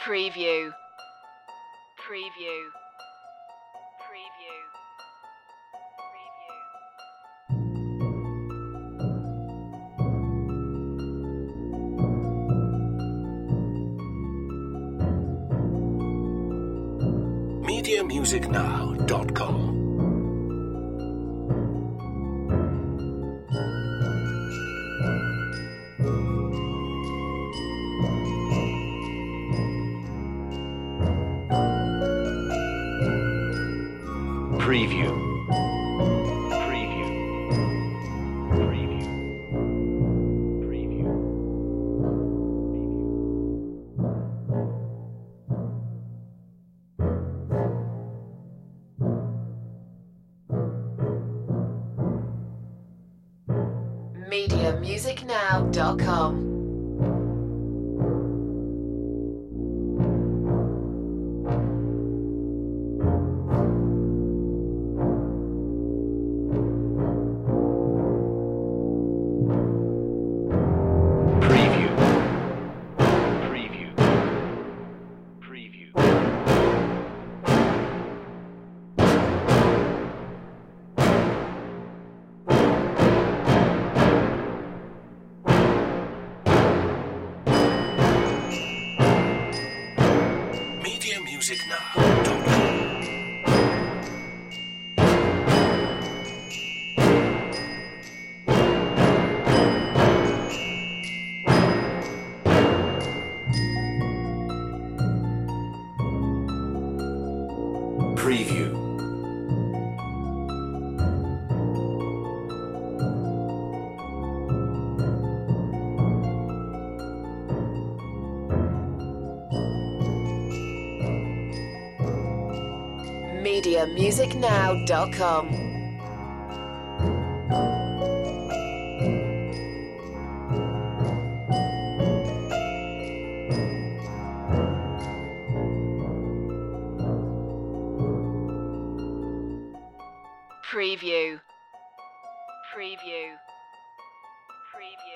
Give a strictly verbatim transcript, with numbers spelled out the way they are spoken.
Preview. Preview. Preview. media music now dot com. Preview. Preview. Preview. Preview. media music now dot com. music now dot com. Preview. media music now dot com. Preview. Preview. Preview.